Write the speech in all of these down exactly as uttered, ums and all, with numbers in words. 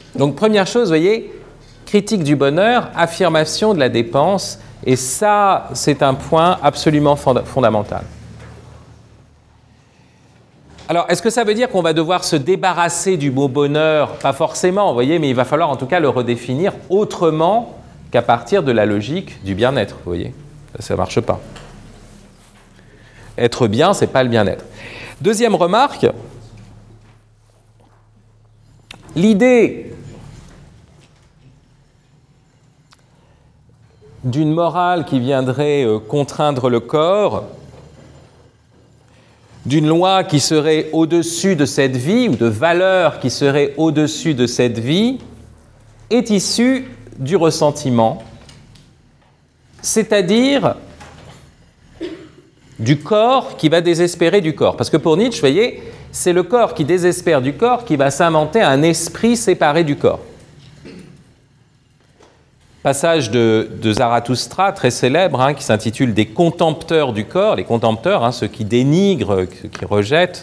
Donc première chose, vous voyez, critique du bonheur, affirmation de la dépense, et ça, c'est un point absolument fonda- fondamental. Alors, est-ce que ça veut dire qu'on va devoir se débarrasser du mot bonheur? Pas forcément, vous voyez, mais il va falloir en tout cas le redéfinir autrement qu'à partir de la logique du bien-être, vous voyez. Ça ne marche pas. Être bien, ce n'est pas le bien-être. Deuxième remarque, l'idée d'une morale qui viendrait euh, contraindre le corps, d'une loi qui serait au-dessus de cette vie, ou de valeurs qui seraient au-dessus de cette vie, est issue du ressentiment, c'est-à-dire du corps qui va désespérer du corps. Parce que pour Nietzsche, vous voyez, c'est le corps qui désespère du corps qui va s'inventer un esprit séparé du corps. Passage de, de Zarathustra, très célèbre, hein, qui s'intitule « Des contempteurs du corps », les contempteurs, hein, ceux qui dénigrent, ceux qui rejettent.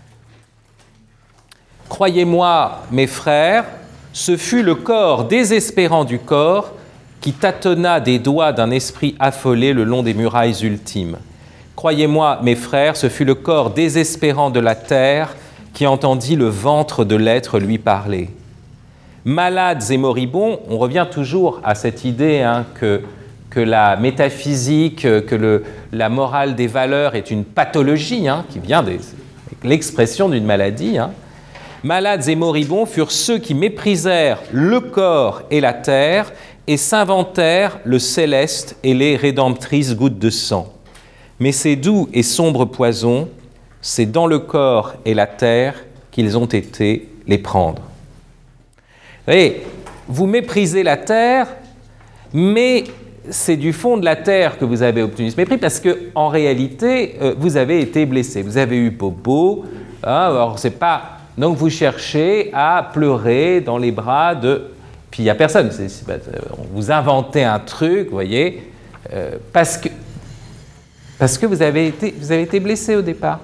« Croyez-moi, mes frères, ce fut le corps désespérant du corps qui tâtonna des doigts d'un esprit affolé le long des murailles ultimes. Croyez-moi, mes frères, ce fut le corps désespérant de la terre qui entendit le ventre de l'être lui parler. » Malades et moribonds, on revient toujours à cette idée hein, que, que la métaphysique, que le, la morale des valeurs est une pathologie hein, qui vient de l'expression d'une maladie. Hein. Malades et moribonds furent ceux qui méprisèrent le corps et la terre et s'inventèrent le céleste et les rédemptrices gouttes de sang. Mais ces doux et sombres poisons, c'est dans le corps et la terre qu'ils ont été les prendre. Vous voyez, vous méprisez la terre, mais c'est du fond de la terre que vous avez obtenu ce mépris, parce qu'en réalité, euh, vous avez été blessé. Vous avez eu bobo, hein, alors c'est pas... Donc vous cherchez à pleurer dans les bras de... Puis il n'y a personne, c'est, c'est, vous inventez un truc, vous voyez, euh, parce que, parce que vous, avez été, vous avez été blessé au départ.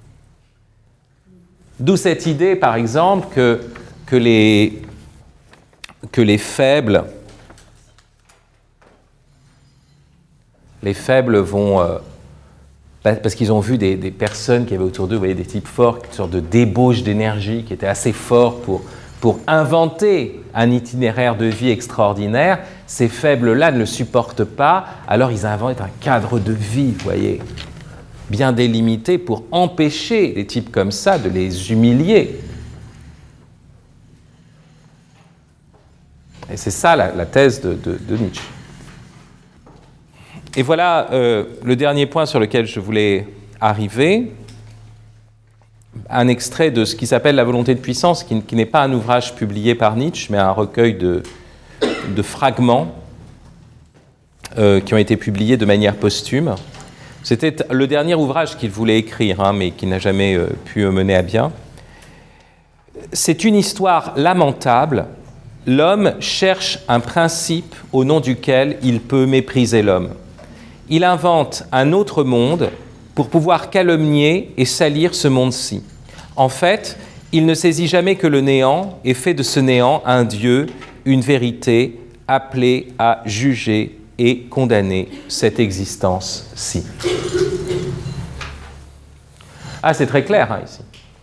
D'où cette idée, par exemple, que, que les... que les faibles, les faibles vont, euh, parce qu'ils ont vu des, des personnes qui avaient autour d'eux, vous voyez, des types forts, une sorte de débauche d'énergie qui était assez fort pour, pour inventer un itinéraire de vie extraordinaire, ces faibles-là ne le supportent pas, alors ils inventent un cadre de vie, vous voyez, bien délimité pour empêcher les types comme ça de les humilier. Et c'est ça la, la thèse de, de, de Nietzsche. Et voilà euh, le dernier point sur lequel je voulais arriver, un extrait de ce qui s'appelle La volonté de puissance, qui, qui n'est pas un ouvrage publié par Nietzsche, mais un recueil de, de fragments euh, qui ont été publiés de manière posthume. C'était le dernier ouvrage qu'il voulait écrire, hein, mais qui n'a jamais euh, pu mener à bien. C'est une histoire lamentable. L'homme cherche un principe au nom duquel il peut mépriser l'homme. Il invente un autre monde pour pouvoir calomnier et salir ce monde-ci. En fait, il ne saisit jamais que le néant et fait de ce néant un Dieu, une vérité, appelée à juger et condamner cette existence-ci. Ah, c'est très clair hein, ici.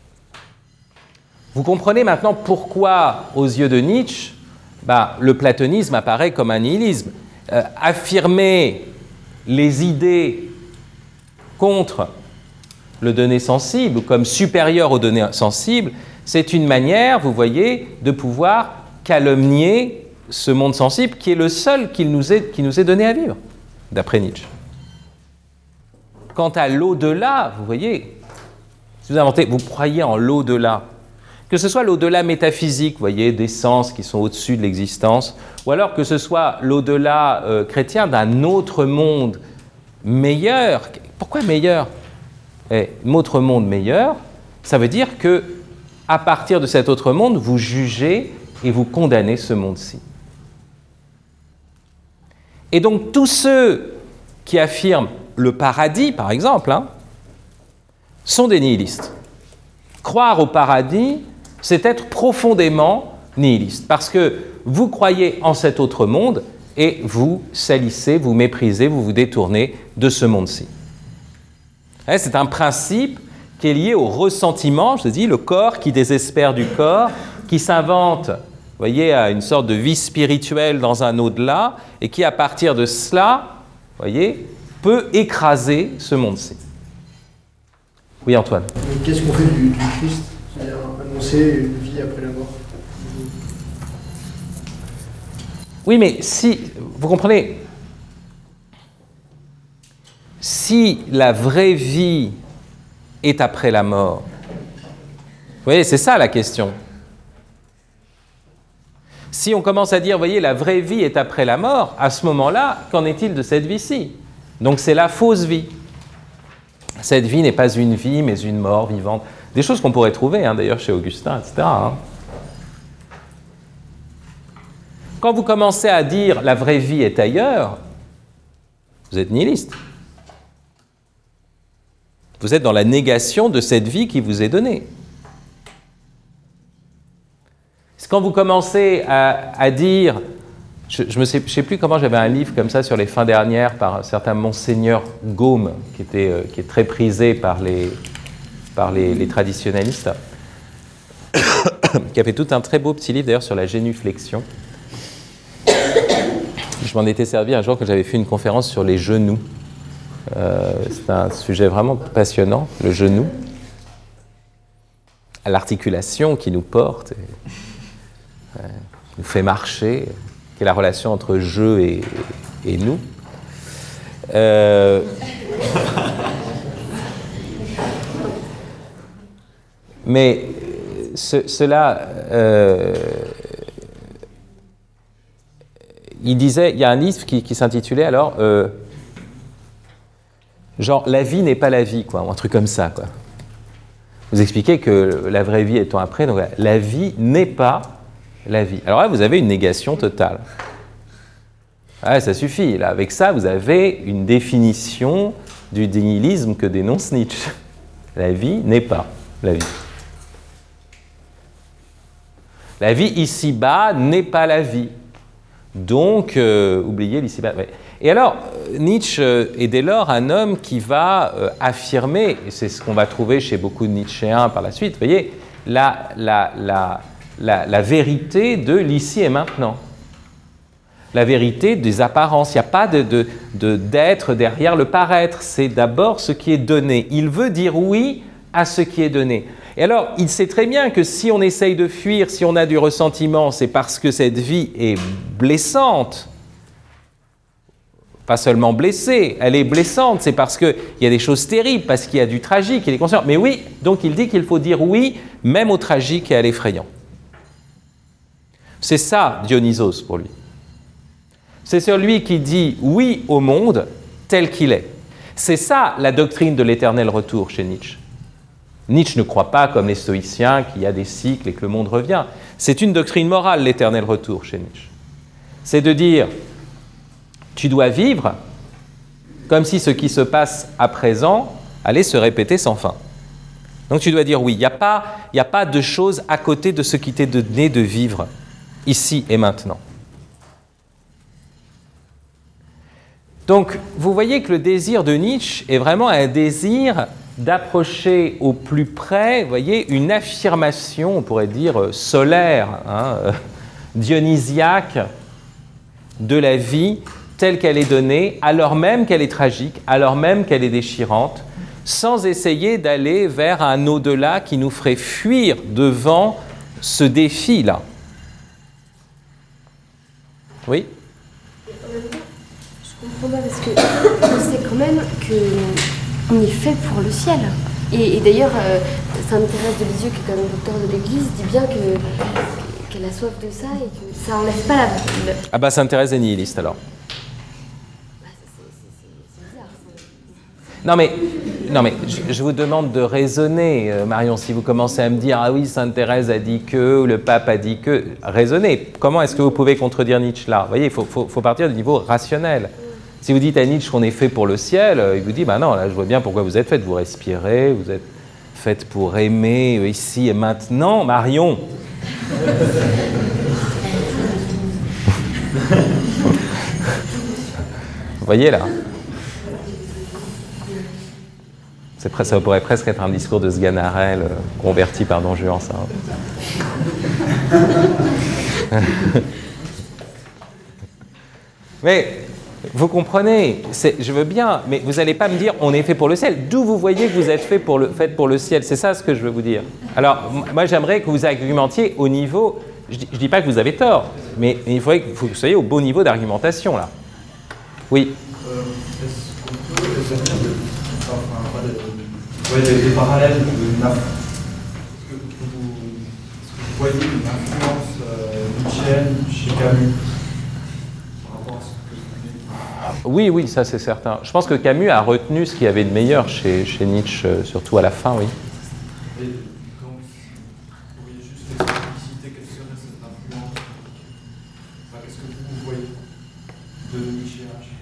Vous comprenez maintenant pourquoi, aux yeux de Nietzsche, bah, le platonisme apparaît comme un nihilisme. Euh, affirmer les idées contre le donné sensible ou comme supérieur au donné sensible, c'est une manière, vous voyez, de pouvoir calomnier ce monde sensible qui est le seul qui nous est, qui nous est donné à vivre, d'après Nietzsche. Quant à l'au-delà, vous voyez, si vous inventez, vous croyez en l'au-delà, que ce soit l'au-delà métaphysique, vous voyez, des sens qui sont au-dessus de l'existence, ou alors que ce soit l'au-delà euh, chrétien d'un autre monde meilleur. Pourquoi meilleur ? Eh, un autre monde meilleur, ça veut dire que à partir de cet autre monde, vous jugez et vous condamnez ce monde-ci. Et donc tous ceux qui affirment le paradis, par exemple, hein, sont des nihilistes. Croire au paradis, c'est être profondément nihiliste. Parce que vous croyez en cet autre monde et vous salissez, vous méprisez, vous vous détournez de ce monde-ci. C'est un principe qui est lié au ressentiment, je dis, le corps qui désespère du corps, qui s'invente, vous voyez, à une sorte de vie spirituelle dans un au-delà, et qui, à partir de cela, vous voyez, peut écraser ce monde-ci. Oui, Antoine. Qu'est-ce qu'on fait du, du Christ? C'est-à-dire annoncer une vie après la mort? Oui, mais si, vous comprenez, si la vraie vie est après la mort, vous voyez, c'est ça la question. Si on commence à dire, vous voyez, la vraie vie est après la mort, à ce moment-là, qu'en est-il de cette vie-ci? Donc c'est la fausse vie. Cette vie n'est pas une vie, mais une mort vivante. Des choses qu'on pourrait trouver, hein, d'ailleurs, chez Augustin, et cetera. Hein. Quand vous commencez à dire la vraie vie est ailleurs, vous êtes nihiliste. Vous êtes dans la négation de cette vie qui vous est donnée. C'est quand vous commencez à, à dire, je ne sais, sais plus comment, j'avais un livre comme ça sur les fins dernières par un certain Monseigneur Gaume, qui, était, euh, qui est très prisé par les, par les, les traditionalistes, qui a fait tout un très beau petit livre d'ailleurs sur la génuflexion. Je m'en étais servi un jour quand j'avais fait une conférence sur les genoux. Euh, c'est un sujet vraiment passionnant, le genou, à l'articulation qui nous porte, et, euh, nous fait marcher, qui est la relation entre je et, et nous. Euh, mais ce, cela, euh, il disait, il y a un livre qui, qui s'intitulait alors. Euh, Genre, la vie n'est pas la vie, quoi, ou un truc comme ça, quoi. Vous expliquez que la vraie vie étant après, donc la vie n'est pas la vie. Alors là, vous avez une négation totale. Ouais, ça suffit. Là, avec ça, vous avez une définition du nihilisme que dénonce Nietzsche. La vie n'est pas la vie. La vie ici-bas n'est pas la vie. Donc, euh, oubliez l'ici-bas. Ouais. Et alors, Nietzsche est dès lors un homme qui va euh, affirmer, et c'est ce qu'on va trouver chez beaucoup de Nietzschéens par la suite, vous voyez, la, la, la, la, la vérité de l'ici et maintenant. La vérité des apparences. Il n'y a pas de, de, de, d'être derrière le paraître. C'est d'abord ce qui est donné. Il veut dire oui à ce qui est donné. Et alors, il sait très bien que si on essaye de fuir, si on a du ressentiment, c'est parce que cette vie est blessante. Pas seulement blessée, elle est blessante, c'est parce qu'il y a des choses terribles, parce qu'il y a du tragique, il est conscient. Mais oui, donc il dit qu'il faut dire oui, même au tragique et à l'effrayant. C'est ça, Dionysos, pour lui. C'est celui qui dit oui au monde tel qu'il est. C'est ça, la doctrine de l'éternel retour chez Nietzsche. Nietzsche ne croit pas, comme les stoïciens, qu'il y a des cycles et que le monde revient. C'est une doctrine morale, l'éternel retour chez Nietzsche. C'est de dire... Tu dois vivre comme si ce qui se passe à présent allait se répéter sans fin. Donc tu dois dire oui, il n'y a pas, il n'y a pas de chose à côté de ce qui t'est donné de vivre, ici et maintenant. Donc vous voyez que le désir de Nietzsche est vraiment un désir d'approcher au plus près, vous voyez, une affirmation, on pourrait dire solaire, hein, euh, dionysiaque de la vie telle qu'elle est donnée, alors même qu'elle est tragique, alors même qu'elle est déchirante, sans essayer d'aller vers un au-delà qui nous ferait fuir devant ce défi-là. Oui ? Je comprends pas parce que on sait quand même qu'on est fait pour le ciel. Et, et d'ailleurs, euh, Sainte Thérèse de Lisieux, qui est quand même docteur de l'Église, dit bien que, qu'elle a soif de ça et que ça enlève pas la... Le... Ah bah Sainte Thérèse est nihiliste alors. Non mais, non mais je, je vous demande de raisonner, euh, Marion, si vous commencez à me dire « Ah oui, Sainte Thérèse a dit que » ou « Le pape a dit que », raisonnez. Comment est-ce que vous pouvez contredire Nietzsche là ? Vous voyez, il faut, faut, faut partir du niveau rationnel. Si vous dites à Nietzsche qu'on est fait pour le ciel, euh, il vous dit « Bah non, là je vois bien pourquoi vous êtes fait, vous respirez, vous êtes fait pour aimer ici et maintenant, Marion ». voyez là? C'est pre- ça pourrait presque être un discours de Sganarelle euh, converti par Don Juan, ça. Hein. Mais vous comprenez, c'est, je veux bien, mais vous n'allez pas me dire on est fait pour le ciel. D'où vous voyez que vous êtes fait pour le, fait pour le ciel? C'est ça ce que je veux vous dire. Alors, m- moi j'aimerais que vous argumentiez au niveau, je ne dis pas que vous avez tort, mais il faudrait que vous soyez au bon niveau d'argumentation là. Oui. Euh, est-ce qu'on peut établir de, enfin, pas de, ouais, des, des parallèles de Naf? Est-ce que vous, est-ce que vous voyez une influence euh, nietzschéenne chez Camus par rapport à ce que vous dites? Oui, oui, ça c'est certain. Je pense que Camus a retenu ce qu'il y avait de meilleur chez, chez Nietzsche, euh, surtout à la fin, oui. Et donc, vous pourriez juste expliciter quelle serait cette influence? Enfin, qu'est-ce que vous voyez de Nietzsche chez Camus?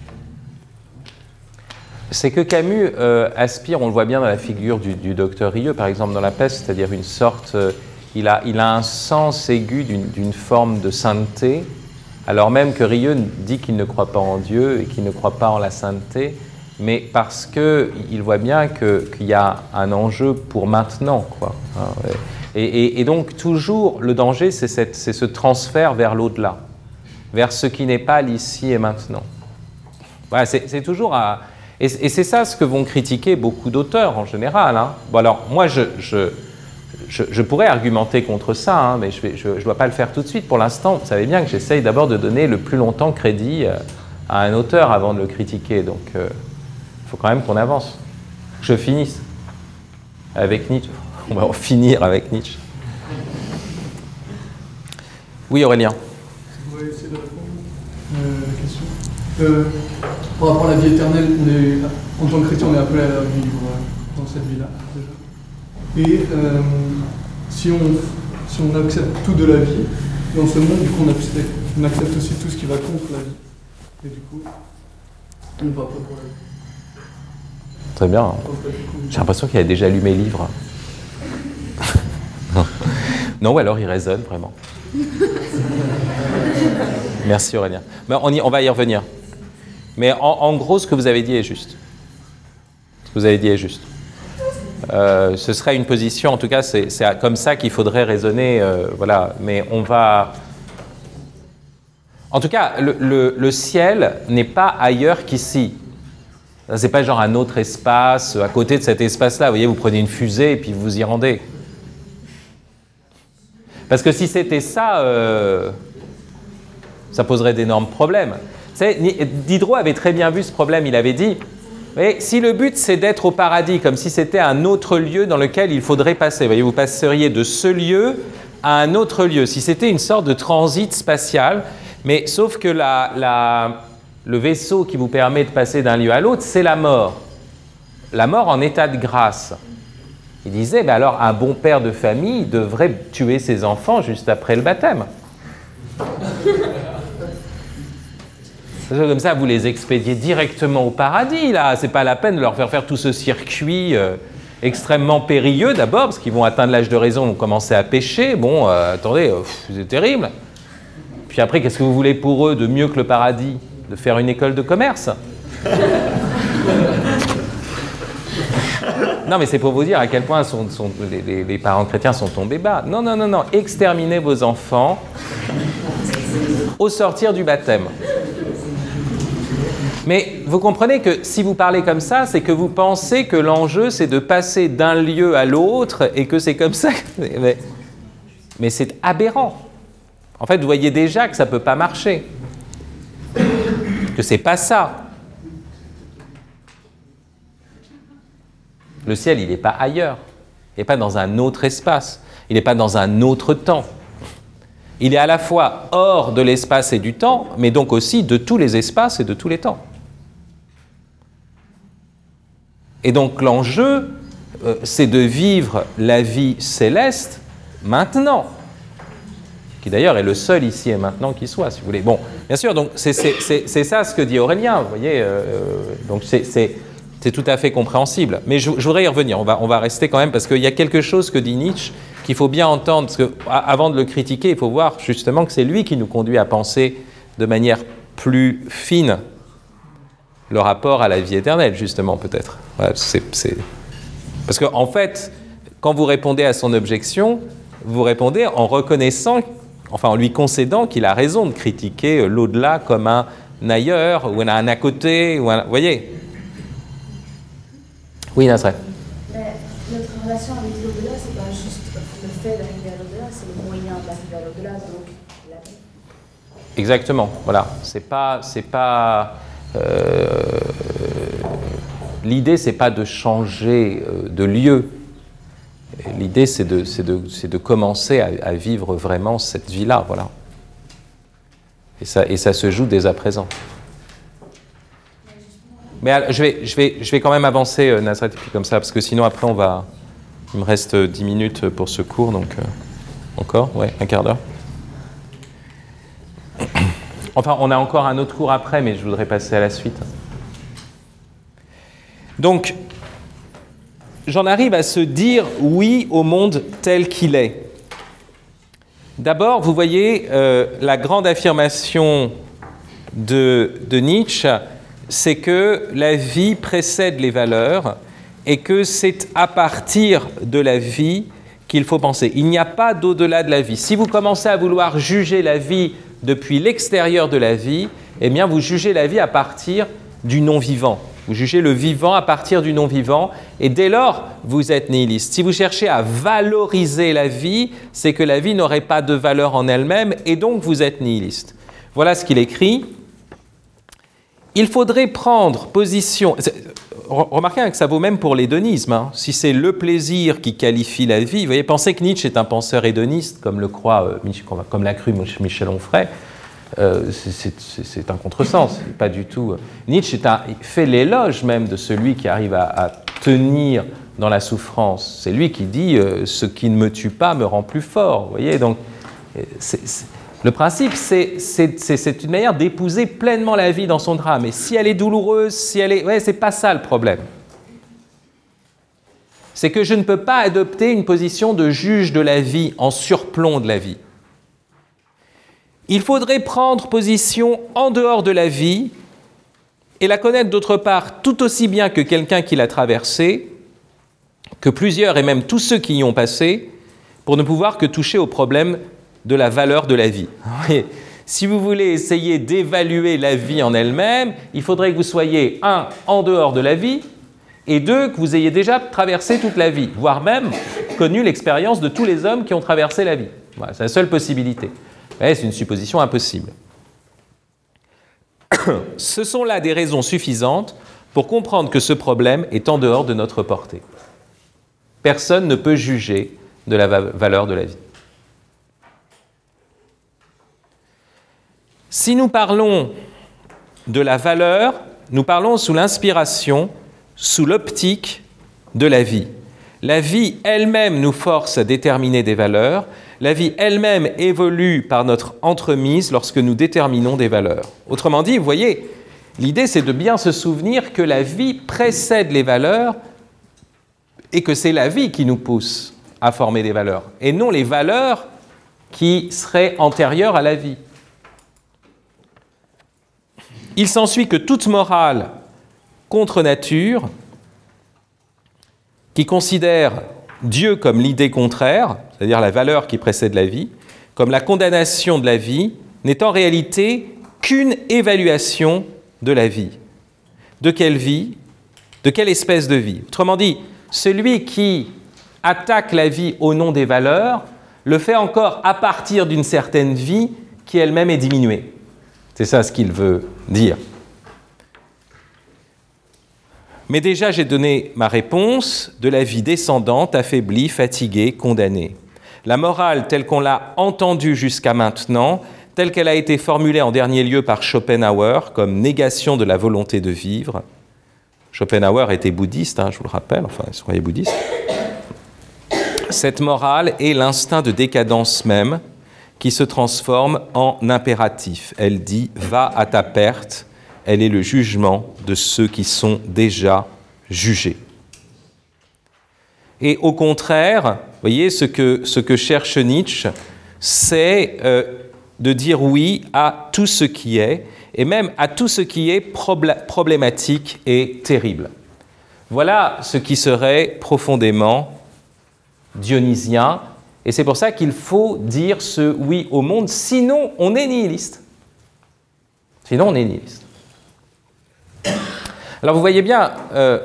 C'est que Camus euh, aspire, on le voit bien dans la figure du, du docteur Rieux, par exemple dans La Peste, c'est-à-dire une sorte, euh, il, a, il a un sens aigu d'une, d'une forme de sainteté, alors même que Rieux dit qu'il ne croit pas en Dieu et qu'il ne croit pas en la sainteté, mais parce qu'il voit bien que, qu'il y a un enjeu pour maintenant, quoi. Hein, et, et, et donc toujours le danger, c'est, cette, c'est ce transfert vers l'au-delà, vers ce qui n'est pas l'ici et maintenant. Voilà, c'est, c'est toujours à... Et, et c'est ça ce que vont critiquer beaucoup d'auteurs en général. Hein. Bon alors, moi, je, je, je, je pourrais argumenter contre ça, hein, mais je ne dois pas le faire tout de suite. Pour l'instant, vous savez bien que j'essaye d'abord de donner le plus longtemps crédit à un auteur avant de le critiquer. Donc, il euh, faut quand même qu'on avance. Que je finisse avec Nietzsche. On va en finir avec Nietzsche. Oui, Aurélien. Vous pouvez essayer de répondre euh, à la question. Euh, par rapport à la vie éternelle, on est, en tant que chrétien, on est appelé à vivre dans cette vie-là, déjà. Et euh, si, on, si on accepte tout de la vie, dans ce monde, du coup, on accepte, on accepte aussi tout ce qui va contre la vie. Et du coup, on n'est pas prêt pour la vie. Très bien. J'ai l'impression qu'il a déjà lu mes livres. Non, ou alors il résonne vraiment. Merci Aurélien. Mais on, y, on va y revenir. Mais en, en gros, ce que vous avez dit est juste. Ce que vous avez dit est juste. Euh, ce serait une position, en tout cas, c'est, c'est comme ça qu'il faudrait raisonner. Euh, voilà. Mais on va... En tout cas, le, le, le ciel n'est pas ailleurs qu'ici. C'est pas genre un autre espace, à côté de cet espace-là. Vous voyez, vous prenez une fusée et puis vous y rendez. Parce que si c'était ça, euh, ça poserait d'énormes problèmes. Vous savez, Diderot avait très bien vu ce problème. Il avait dit, vous voyez, si le but c'est d'être au paradis, comme si c'était un autre lieu dans lequel il faudrait passer, vous voyez, vous passeriez de ce lieu à un autre lieu, si c'était une sorte de transit spatial, mais sauf que la, la, le vaisseau qui vous permet de passer d'un lieu à l'autre, c'est la mort. La mort en état de grâce. Il disait, ben alors un bon père de famille devrait tuer ses enfants juste après le baptême. Comme ça, vous les expédiez directement au paradis, là. C'est pas la peine de leur faire faire tout ce circuit euh, extrêmement périlleux, d'abord, parce qu'ils vont atteindre l'âge de raison, vont commencer à pécher. Bon, euh, attendez, euh, pff, c'est terrible. Puis après, qu'est-ce que vous voulez pour eux de mieux que le paradis? De faire une école de commerce? Non, mais c'est pour vous dire à quel point sont, sont, les, les, les parents chrétiens sont tombés bas. Non, non, non, non. Exterminez vos enfants au sortir du baptême. Mais vous comprenez que si vous parlez comme ça, c'est que vous pensez que l'enjeu, c'est de passer d'un lieu à l'autre et que c'est comme ça. Mais, mais c'est aberrant. En fait, vous voyez déjà que ça ne peut pas marcher. Que c'est pas ça. Le ciel, il n'est pas ailleurs. Il n'est pas dans un autre espace. Il n'est pas dans un autre temps. Il est à la fois hors de l'espace et du temps, mais donc aussi de tous les espaces et de tous les temps. Et donc l'enjeu, euh, c'est de vivre la vie céleste maintenant, qui d'ailleurs est le seul ici et maintenant qui soit, si vous voulez. Bon, bien sûr, donc c'est, c'est, c'est, c'est ça ce que dit Aurélien, vous voyez, euh, donc c'est, c'est, c'est tout à fait compréhensible. Mais je, je voudrais y revenir, on va, on va rester quand même, parce qu'il y a quelque chose que dit Nietzsche qu'il faut bien entendre, parce qu'avant de le critiquer, il faut voir justement que c'est lui qui nous conduit à penser de manière plus fine. le rapport à la vie éternelle, justement, peut-être. Voilà, c'est, c'est... Parce qu'en en fait, quand vous répondez à son objection, vous répondez en reconnaissant, enfin en lui concédant qu'il a raison de critiquer l'au-delà comme un ailleurs, ou un à côté, ou un... Vous voyez? Oui, Nasret. Mais notre relation avec l'au-delà, c'est pas juste le fait d'arriver à l'au-delà, c'est le moyen d'arriver à l'au-delà, donc la vie. Exactement, voilà. C'est pas, c'est pas. Euh, l'idée, c'est pas de changer euh, de lieu. L'idée, c'est de, c'est de, c'est de commencer à, à vivre vraiment cette vie-là, voilà. Et ça, et ça se joue dès à présent. Mais alors, je vais, je vais, je vais quand même avancer, euh, Nazareth, et puis comme ça, parce que sinon après on va. Il me reste dix minutes pour ce cours, donc euh, encore, ouais, un quart d'heure. Enfin, on a encore un autre cours après, mais je voudrais passer à la suite. Donc, j'en arrive à se dire oui au monde tel qu'il est. D'abord, vous voyez, euh, la grande affirmation de, de Nietzsche, c'est que la vie précède les valeurs et que c'est à partir de la vie qu'il faut penser. Il n'y a pas d'au-delà de la vie. Si vous commencez à vouloir juger la vie depuis l'extérieur de la vie, eh bien, vous jugez la vie à partir du non-vivant. Vous jugez le vivant à partir du non-vivant, et dès lors, vous êtes nihiliste. Si vous cherchez à valoriser la vie, c'est que la vie n'aurait pas de valeur en elle-même, et donc vous êtes nihiliste. Voilà ce qu'il écrit. Il faudrait prendre position... Remarquez que ça vaut même pour l'hédonisme. Hein. Si c'est le plaisir qui qualifie la vie, vous voyez, pensez que Nietzsche est un penseur hédoniste, comme le croit, euh, comme l'a cru Michel Onfray, euh, c'est, c'est, c'est un contresens. Pas du tout. Nietzsche est un, il fait l'éloge même de celui qui arrive à, à tenir dans la souffrance. C'est lui qui dit euh, « ce qui ne me tue pas me rend plus fort ». Vous voyez, donc c'est, c'est, le principe, c'est, c'est, c'est, c'est une manière d'épouser pleinement la vie dans son drame. Et si elle est douloureuse, si elle est... Ouais, c'est pas ça le problème. C'est que je ne peux pas adopter une position de juge de la vie en surplomb de la vie. Il faudrait prendre position en dehors de la vie et la connaître d'autre part tout aussi bien que quelqu'un qui l'a traversée, que plusieurs et même tous ceux qui y ont passé, pour ne pouvoir que toucher au problème de la valeur de la vie. Et si vous voulez essayer d'évaluer la vie en elle-même, il faudrait que vous soyez, un, en dehors de la vie, et deux, que vous ayez déjà traversé toute la vie, voire même connu l'expérience de tous les hommes qui ont traversé la vie. Voilà, c'est la seule possibilité. Mais c'est une supposition impossible. Ce sont là des raisons suffisantes pour comprendre que ce problème est en dehors de notre portée. Personne ne peut juger de la va- valeur de la vie. Si nous parlons de la valeur, nous parlons sous l'inspiration, sous l'optique de la vie. La vie elle-même nous force à déterminer des valeurs. La vie elle-même évolue par notre entremise lorsque nous déterminons des valeurs. Autrement dit, vous voyez, l'idée c'est de bien se souvenir que la vie précède les valeurs et que c'est la vie qui nous pousse à former des valeurs, et non les valeurs qui seraient antérieures à la vie. Il s'ensuit que toute morale contre nature, qui considère Dieu comme l'idée contraire, c'est-à-dire la valeur qui précède la vie, comme la condamnation de la vie, n'est en réalité qu'une évaluation de la vie. De quelle vie? De quelle espèce de vie? Autrement dit, celui qui attaque la vie au nom des valeurs le fait encore à partir d'une certaine vie qui elle-même est diminuée. C'est ça ce qu'il veut dire. Mais déjà, j'ai donné ma réponse de la vie descendante, affaiblie, fatiguée, condamnée. La morale telle qu'on l'a entendue jusqu'à maintenant, telle qu'elle a été formulée en dernier lieu par Schopenhauer comme négation de la volonté de vivre. Schopenhauer était bouddhiste, hein, je vous le rappelle, enfin, il se croyait bouddhiste. Cette morale est l'instinct de décadence même qui se transforme en impératif. Elle dit « va à ta perte », elle est le jugement de ceux qui sont déjà jugés. Et au contraire, vous voyez, ce que, ce que cherche Nietzsche, c'est euh, de dire oui à tout ce qui est, et même à tout ce qui est problématique et terrible. Voilà ce qui serait profondément dionysien, et c'est pour ça qu'il faut dire ce oui au monde, sinon on est nihiliste. Sinon on est nihiliste. Alors vous voyez bien euh,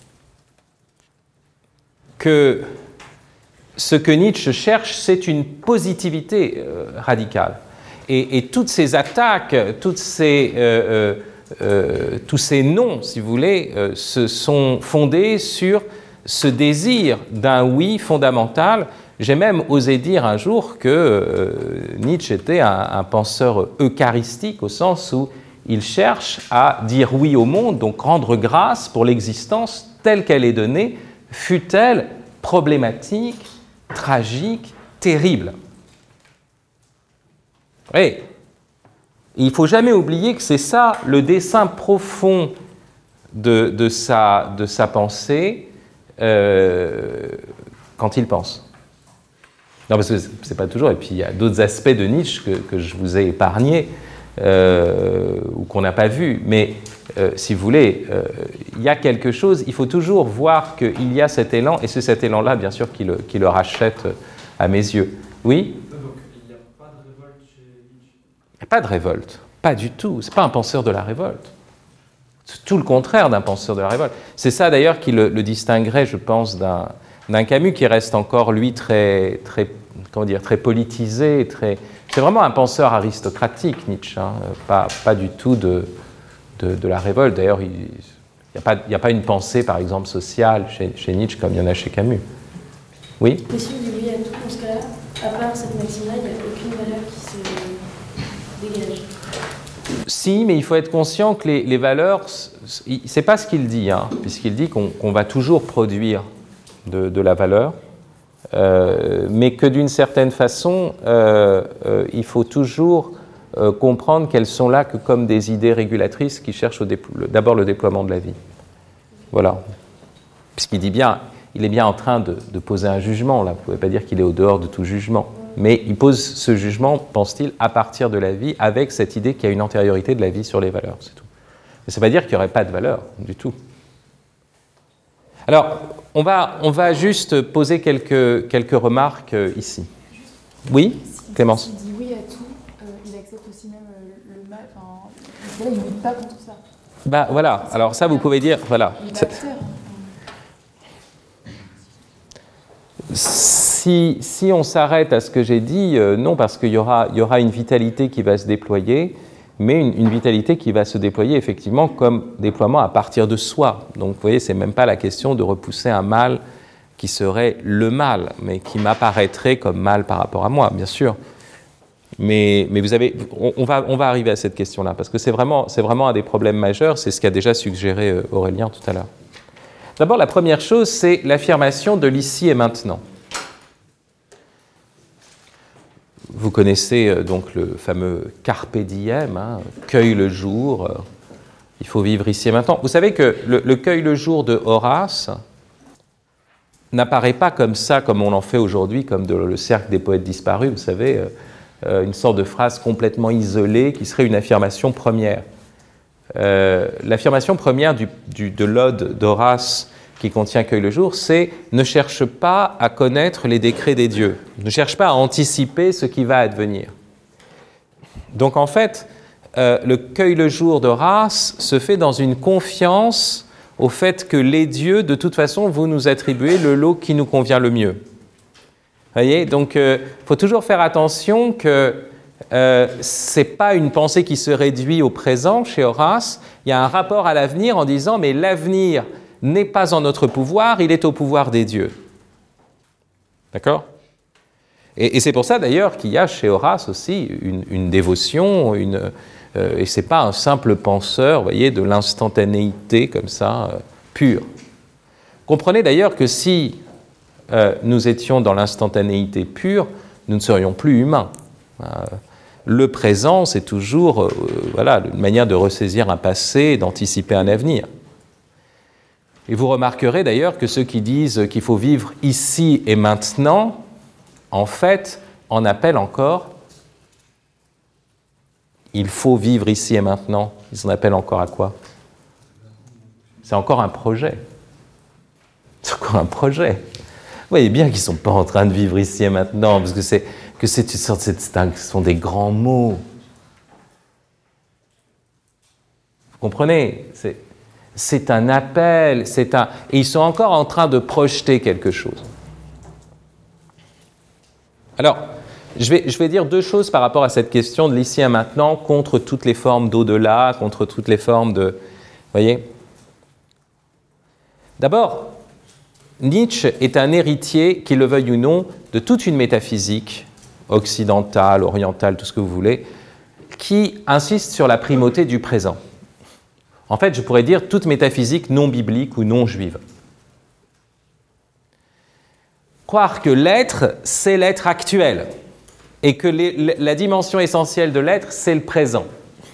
que ce que Nietzsche cherche, c'est une positivité euh, radicale. Et, et toutes ces attaques, toutes ces, euh, euh, tous ces noms, si vous voulez, euh, se sont fondés sur ce désir d'un oui fondamental. J'ai même osé dire un jour que euh, Nietzsche était un, un penseur eucharistique, au sens où il cherche à dire oui au monde, donc rendre grâce pour l'existence telle qu'elle est donnée, fût-elle problématique, tragique, terrible. Et il ne faut jamais oublier que c'est ça le dessein profond de, de, sa, de sa pensée euh, quand il pense. Non, parce que ce n'est pas toujours, et puis il y a d'autres aspects de Nietzsche que, que je vous ai épargnés, euh, ou qu'on n'a pas vus, mais euh, si vous voulez, euh, il y a quelque chose, il faut toujours voir qu'il y a cet élan, et c'est cet élan-là, bien sûr, qui le, qui le rachète à mes yeux. Oui ? Donc il n'y a pas de révolte chez Nietzsche ? Il n'y a pas de révolte, pas du tout, ce n'est pas un penseur de la révolte. C'est tout le contraire d'un penseur de la révolte. C'est ça d'ailleurs qui le, le distinguerait, je pense, d'un, d'un Camus qui reste encore, lui, très, très, comment dire, très politisé, très... C'est vraiment un penseur aristocratique, Nietzsche, hein, pas, pas du tout de, de, de la révolte. D'ailleurs, il n'y a pas, il n'y a pas une pensée, par exemple, sociale chez, chez Nietzsche comme il y en a chez Camus. Oui ? Mais si vous dites oui à tout dans ce cas-là, à part cette maxime-là, il n'y a aucune valeur qui se dégage. Si, mais il faut être conscient que les, les valeurs, c'est pas ce qu'il dit, hein, puisqu'il dit qu'on, qu'on va toujours produire de, de la valeur, euh, mais que d'une certaine façon, euh, euh, il faut toujours euh, comprendre qu'elles sont là que comme des idées régulatrices qui cherchent au déplo- d'abord le déploiement de la vie. Voilà. Puisqu'il dit bien, il est bien en train de, de poser un jugement, là. Vous ne pouvez pas dire qu'il est au dehors de tout jugement. Mais il pose ce jugement, pense-t-il, à partir de la vie, avec cette idée qu'il y a une antériorité de la vie sur les valeurs, c'est tout. Mais ça ne veut pas dire qu'il n'y aurait pas de valeur, du tout. Alors, on va, on va juste poser quelques, quelques remarques euh, ici. Oui, Clémence ? S'il dit oui à tout, euh, il accepte aussi même euh, le mal, enfin, il ne lutte pas contre ça. Bah voilà, alors ça vous pouvez dire, voilà. Il est acteur. Si, si on s'arrête à ce que j'ai dit, euh, non, parce qu'il y aura, il y aura une vitalité qui va se déployer, mais une, une vitalité qui va se déployer effectivement comme déploiement à partir de soi. Donc vous voyez, c'est même pas la question de repousser un mal qui serait le mal, mais qui m'apparaîtrait comme mal par rapport à moi, bien sûr. Mais, mais vous avez, on, on, va, on va arriver à cette question-là, parce que c'est vraiment, c'est vraiment un des problèmes majeurs, c'est ce qu'a déjà suggéré euh, Aurélien tout à l'heure. D'abord, la première chose, c'est l'affirmation de l'ici et maintenant. Vous connaissez euh, donc le fameux carpe diem, hein, cueille le jour, euh, il faut vivre ici et maintenant. Vous savez que le, le cueille le jour de Horace n'apparaît pas comme ça, comme on en fait aujourd'hui, comme de, le cercle des poètes disparus, vous savez, euh, euh, une sorte de phrase complètement isolée qui serait une affirmation première. Euh, l'affirmation première du, du, de l'ode d'Horace qui contient cueille le jour, c'est « ne cherche pas à connaître les décrets des dieux, ne cherche pas à anticiper ce qui va advenir ». Donc en fait, euh, le cueille le jour d'Horace se fait dans une confiance au fait que les dieux, de toute façon, vont nous attribuer le lot qui nous convient le mieux. Vous voyez ? Donc il euh, faut toujours faire attention que Euh, ce n'est pas une pensée qui se réduit au présent chez Horace, il y a un rapport à l'avenir en disant mais l'avenir n'est pas en notre pouvoir, il est au pouvoir des dieux. D'accord ? Et, et c'est pour ça d'ailleurs qu'il y a chez Horace aussi une, une dévotion, une, euh, et ce n'est pas un simple penseur, vous voyez, de l'instantanéité comme ça, euh, pure. Comprenez d'ailleurs que si euh, nous étions dans l'instantanéité pure, nous ne serions plus humains. Le présent, c'est toujours euh, voilà, une manière de ressaisir un passé, d'anticiper un avenir. Et vous remarquerez d'ailleurs que ceux qui disent qu'il faut vivre ici et maintenant, en fait, en appellent encore il faut vivre ici et maintenant, ils en appellent encore à quoi? C'est encore un projet. C'est encore un projet. Vous voyez bien qu'ils ne sont pas en train de vivre ici et maintenant, parce que c'est que c'est une sorte, c'est, ce sont des grands mots. Vous comprenez? C'est, c'est un appel, c'est un, et ils sont encore en train de projeter quelque chose. Alors, je vais, je vais dire deux choses par rapport à cette question de l'ici et maintenant contre toutes les formes d'au-delà, contre toutes les formes de... Vous voyez? D'abord, Nietzsche est un héritier, qu'il le veuille ou non, de toute une métaphysique occidentale, orientale, tout ce que vous voulez, qui insiste sur la primauté du présent. En fait, je pourrais dire toute métaphysique non biblique ou non juive. Croire que l'être, c'est l'être actuel, et que les, la dimension essentielle de l'être, c'est le présent.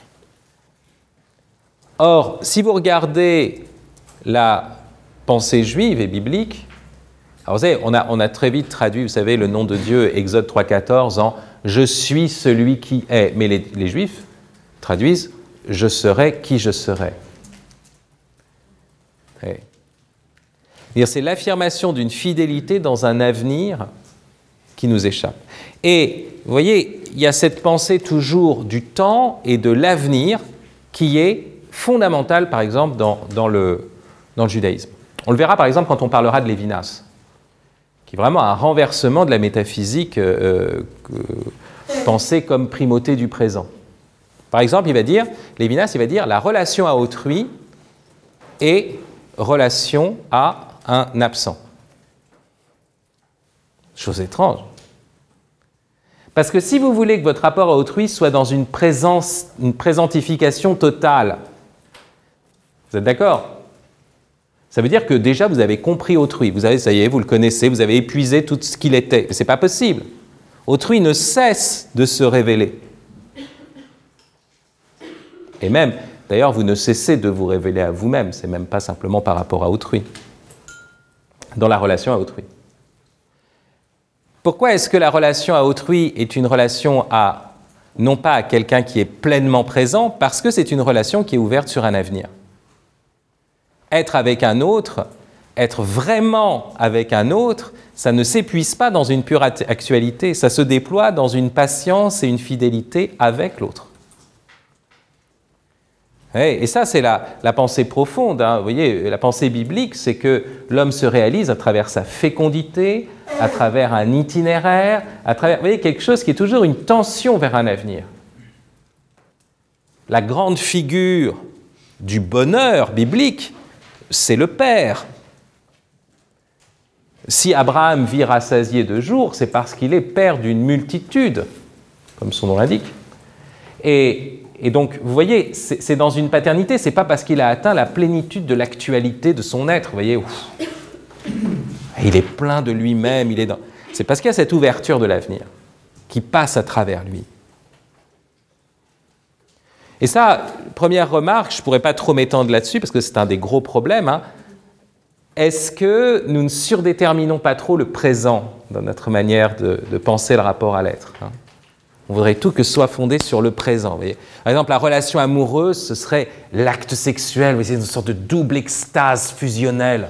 Or, si vous regardez la pensée juive et biblique, alors vous savez, on a, on a très vite traduit, vous savez, le nom de Dieu, Exode trois quatorze, en « Je suis celui qui est ». Mais les, les Juifs traduisent « Je serai qui je serai ». C'est l'affirmation d'une fidélité dans un avenir qui nous échappe. Et vous voyez, il y a cette pensée toujours du temps et de l'avenir qui est fondamentale, par exemple, dans, dans, le, dans le judaïsme. On le verra, par exemple, quand on parlera de Lévinas, qui est vraiment un renversement de la métaphysique euh, euh, pensée comme primauté du présent. Par exemple, il va dire, Lévinas, il va dire, la relation à autrui est relation à un absent. Chose étrange. Parce que si vous voulez que votre rapport à autrui soit dans une présence, une présentification totale, vous êtes d'accord? Ça veut dire que déjà vous avez compris autrui. Vous avez, ça y est, vous le connaissez, vous avez épuisé tout ce qu'il était. Mais ce n'est pas possible. Autrui ne cesse de se révéler. Et même, d'ailleurs, vous ne cessez de vous révéler à vous-même. Ce n'est même pas simplement par rapport à autrui. Dans la relation à autrui. Pourquoi est-ce que la relation à autrui est une relation à, non pas à quelqu'un qui est pleinement présent, parce que c'est une relation qui est ouverte sur un avenir. Être avec un autre, être vraiment avec un autre, ça ne s'épuise pas dans une pure actualité, ça se déploie dans une patience et une fidélité avec l'autre. Et ça, c'est la, la pensée profonde. Hein. Vous voyez, la pensée biblique, c'est que l'homme se réalise à travers sa fécondité, à travers un itinéraire, à travers, vous voyez, quelque chose qui est toujours une tension vers un avenir. La grande figure du bonheur biblique, c'est le Père. Si Abraham vit rassasié de jours, c'est parce qu'il est père d'une multitude, comme son nom l'indique. Et Et donc, vous voyez, c'est, c'est dans une paternité, c'est pas parce qu'il a atteint la plénitude de l'actualité de son être, vous voyez, ouf, il est plein de lui-même, il est dans... C'est parce qu'il y a cette ouverture de l'avenir qui passe à travers lui. Et ça, première remarque, je ne pourrais pas trop m'étendre là-dessus parce que c'est un des gros problèmes, hein. Est-ce que nous ne surdéterminons pas trop le présent dans notre manière de, de penser le rapport à l'être, hein? On voudrait tout que ce soit fondé sur le présent. Vous voyez. Par exemple, la relation amoureuse, ce serait l'acte sexuel, vous voyez, une sorte de double extase fusionnelle.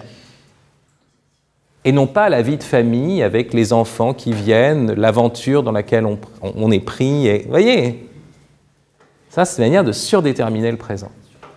Et non pas la vie de famille avec les enfants qui viennent, l'aventure dans laquelle on, on est pris. Et, vous voyez, ça, c'est une manière de surdéterminer le présent.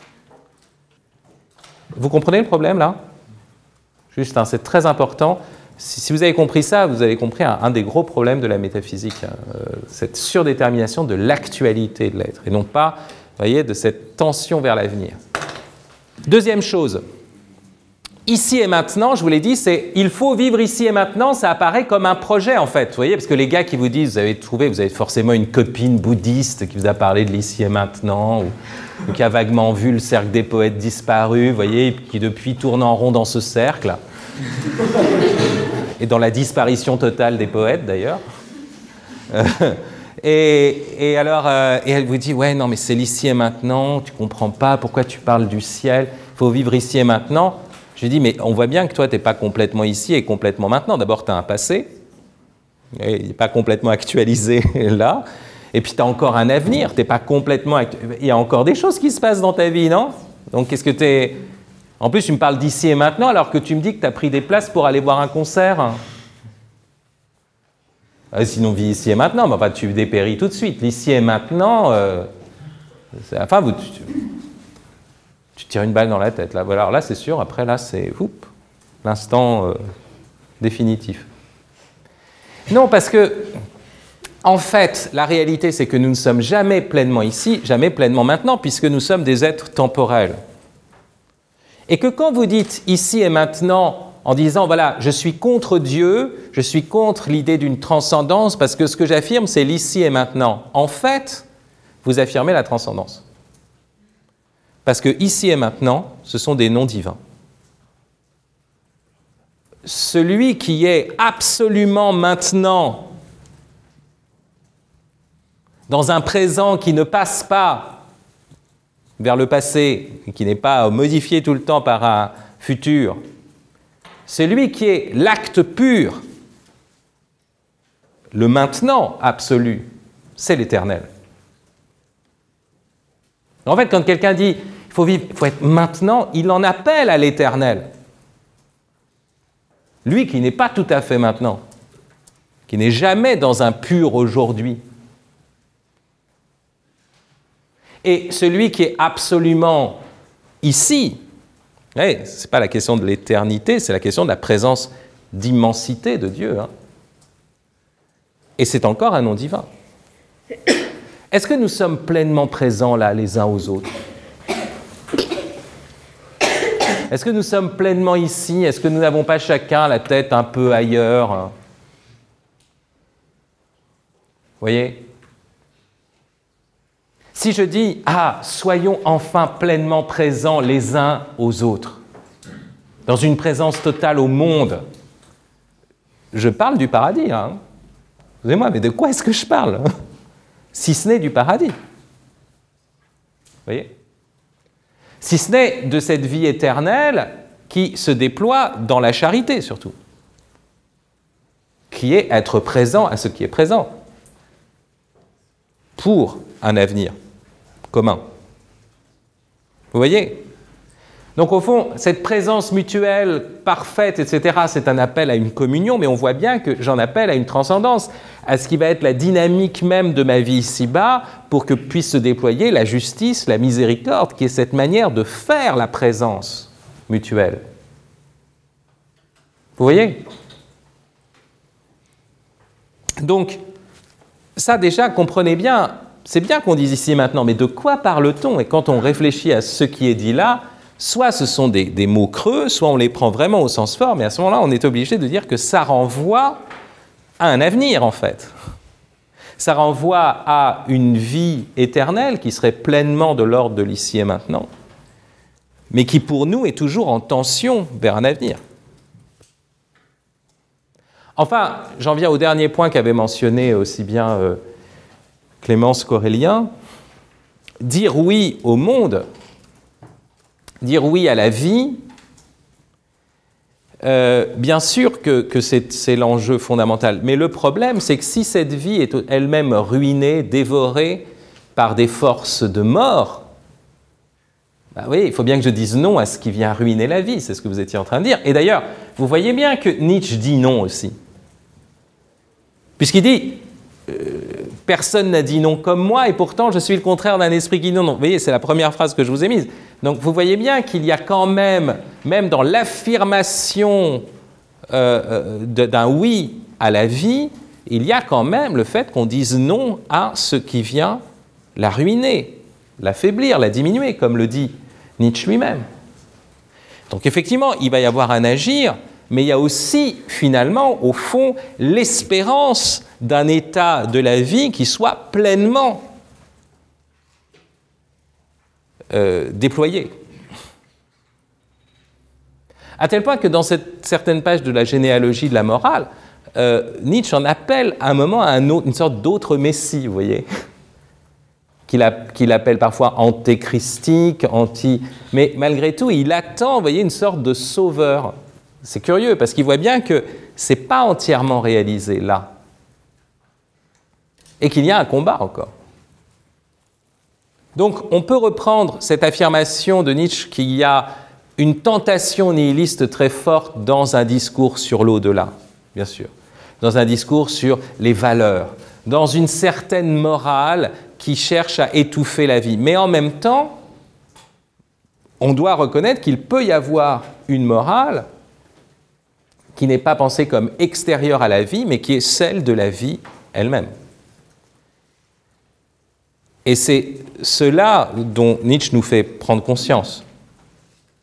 Vous comprenez le problème, là? Juste, hein, c'est très important. Si, si vous avez compris ça, vous avez compris un, un des gros problèmes de la métaphysique, hein, euh, cette surdétermination de l'actualité de l'être, et non pas, vous voyez, de cette tension vers l'avenir. Deuxième chose, ici et maintenant, je vous l'ai dit, c'est il faut vivre ici et maintenant, ça apparaît comme un projet en fait, vous voyez, parce que les gars qui vous disent, vous avez trouvé, vous avez forcément une copine bouddhiste qui vous a parlé de l'ici et maintenant, ou, ou qui a vaguement vu le cercle des poètes disparus, vous voyez, qui depuis tourne en rond dans ce cercle, et dans la disparition totale des poètes d'ailleurs. Euh, et, et alors, euh, et elle vous dit, ouais, non, mais c'est l'ici et maintenant, tu comprends pas, pourquoi tu parles du ciel, il faut vivre ici et maintenant. Je lui dis, mais on voit bien que toi, tu n'es pas complètement ici et complètement maintenant. D'abord, tu as un passé, il n'est pas complètement actualisé là, Et puis tu as encore un avenir, t'es pas complètement... Il y a encore des choses qui se passent dans ta vie, non? Donc qu'est-ce que tu es... En plus, tu me parles d'ici et maintenant, alors que tu me dis que tu as pris des places pour aller voir un concert. Euh, sinon, vis ici et maintenant, mais enfin, tu dépéris tout de suite. L'ici et maintenant, euh, enfin, vous, tu, tu tires une balle dans la tête. Là. Alors là, c'est sûr, après, là, c'est l'instant euh, définitif. Non, parce que, en fait, la réalité, c'est que nous ne sommes jamais pleinement ici, jamais pleinement maintenant, puisque nous sommes des êtres temporels. Et que quand vous dites ici et maintenant, en disant, voilà, je suis contre Dieu, je suis contre l'idée d'une transcendance, parce que ce que j'affirme, c'est l'ici et maintenant. En fait, vous affirmez la transcendance. Parce que ici et maintenant, ce sont des noms divins. Celui qui est absolument maintenant, dans un présent qui ne passe pas vers le passé, qui n'est pas modifié tout le temps par un futur, celui qui est l'acte pur, le maintenant absolu, c'est l'éternel. En fait, quand quelqu'un dit « il faut vivre, il faut être maintenant », il en appelle à l'éternel. Lui qui n'est pas tout à fait maintenant, qui n'est jamais dans un pur aujourd'hui. Et celui qui est absolument ici, hey, ce n'est pas la question de l'éternité, c'est la question de la présence d'immensité de Dieu. Hein. Et c'est encore un nom divin. Est-ce que nous sommes pleinement présents là, les uns aux autres? Est-ce que nous sommes pleinement ici? Est-ce que nous n'avons pas chacun la tête un peu ailleurs? Vous voyez? Si je dis « Ah, soyons enfin pleinement présents les uns aux autres, dans une présence totale au monde », je parle du paradis. Hein. Excusez-moi, mais de quoi est-ce que je parle? Si ce n'est du paradis. Vous voyez? Si ce n'est de cette vie éternelle qui se déploie dans la charité, surtout. Qui est être présent à ce qui est présent. Pour un avenir commun. Vous voyez? Donc au fond, cette présence mutuelle parfaite, et cetera, c'est un appel à une communion, mais on voit bien que j'en appelle à une transcendance, à ce qui va être la dynamique même de ma vie ici-bas, pour que puisse se déployer la justice, la miséricorde, qui est cette manière de faire la présence mutuelle. Vous voyez? Donc, ça déjà, comprenez bien, c'est bien qu'on dise ici et maintenant, mais de quoi parle-t-on? Et quand on réfléchit à ce qui est dit là, soit ce sont des, des mots creux, soit on les prend vraiment au sens fort, mais à ce moment-là, on est obligé de dire que ça renvoie à un avenir, en fait. Ça renvoie à une vie éternelle qui serait pleinement de l'ordre de l'ici et maintenant, mais qui pour nous est toujours en tension vers un avenir. Enfin, j'en viens au dernier point qu'avait mentionné aussi bien euh, Clémence qu'Aurélien. Dire oui au monde, dire oui à la vie, euh, bien sûr que, que c'est, c'est l'enjeu fondamental. Mais le problème, c'est que si cette vie est elle-même ruinée, dévorée par des forces de mort, bah oui, il faut bien que je dise non à ce qui vient ruiner la vie, c'est ce que vous étiez en train de dire. Et d'ailleurs, vous voyez bien que Nietzsche dit non aussi. Puisqu'il dit euh, « Personne n'a dit non comme moi, et pourtant je suis le contraire d'un esprit qui dit non. » Vous voyez, c'est la première phrase que je vous ai mise. Donc vous voyez bien qu'il y a quand même, même dans l'affirmation euh, euh, d'un oui à la vie, il y a quand même le fait qu'on dise non à ce qui vient la ruiner, l'affaiblir, la diminuer, comme le dit Nietzsche lui-même. Donc effectivement, il va y avoir un agir, mais il y a aussi, finalement, au fond, l'espérance d'un état de la vie qui soit pleinement euh, déployé. À tel point que dans cette, certaines pages de la généalogie de la morale, euh, Nietzsche en appelle à un moment à un autre, une sorte d'autre messie, vous voyez, qu'il, a, qu'il appelle parfois antéchristique, anti... Mais malgré tout, il attend, vous voyez, une sorte de sauveur. C'est curieux, parce qu'il voit bien que ce n'est pas entièrement réalisé là. et qu'il y a un combat encore. Donc on peut reprendre cette affirmation de Nietzsche qu'il y a une tentation nihiliste très forte dans un discours sur l'au-delà, bien sûr, dans un discours sur les valeurs, dans une certaine morale qui cherche à étouffer la vie. Mais en même temps, on doit reconnaître qu'il peut y avoir une morale qui n'est pas pensée comme extérieure à la vie, mais qui est celle de la vie elle-même. Et c'est cela dont Nietzsche nous fait prendre conscience. D'accord ?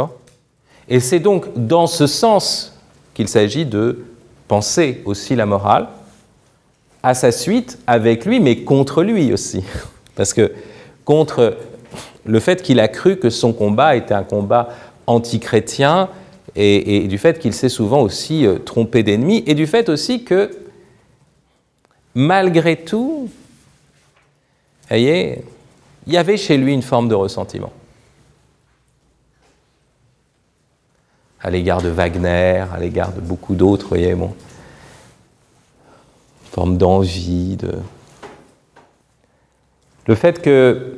Et c'est donc dans ce sens qu'il s'agit de penser aussi la morale, à sa suite, avec lui, mais contre lui aussi. Parce que contre le fait qu'il a cru que son combat était un combat anti-chrétien, et, et du fait qu'il s'est souvent aussi euh, trompé d'ennemis, et du fait aussi que, malgré tout, vous voyez, il y avait chez lui une forme de ressentiment. À l'égard de Wagner, à l'égard de beaucoup d'autres, vous voyez, bon, une forme d'envie, de... Le fait que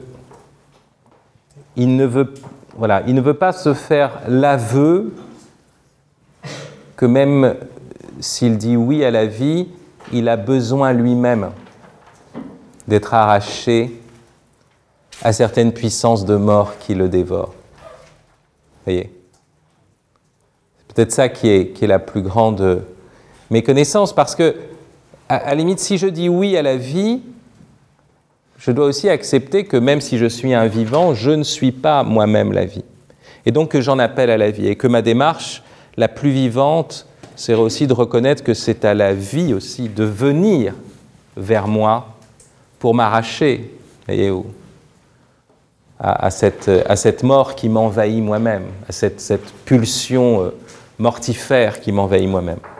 il ne veut, voilà, il ne veut pas se faire l'aveu que même s'il dit oui à la vie, il a besoin lui-même d'être arraché à certaines puissances de mort qui le dévorent. Vous voyez ? C'est peut-être ça qui est, qui est la plus grande méconnaissance, parce que, à, à la limite, si je dis oui à la vie, je dois aussi accepter que même si je suis un vivant, je ne suis pas moi-même la vie. Et donc que j'en appelle à la vie. Et que ma démarche la plus vivante serait aussi de reconnaître que c'est à la vie aussi de venir vers moi pour m'arracher, voyez, à, à, cette, à cette mort qui m'envahit moi-même, à cette, cette pulsion mortifère qui m'envahit moi-même.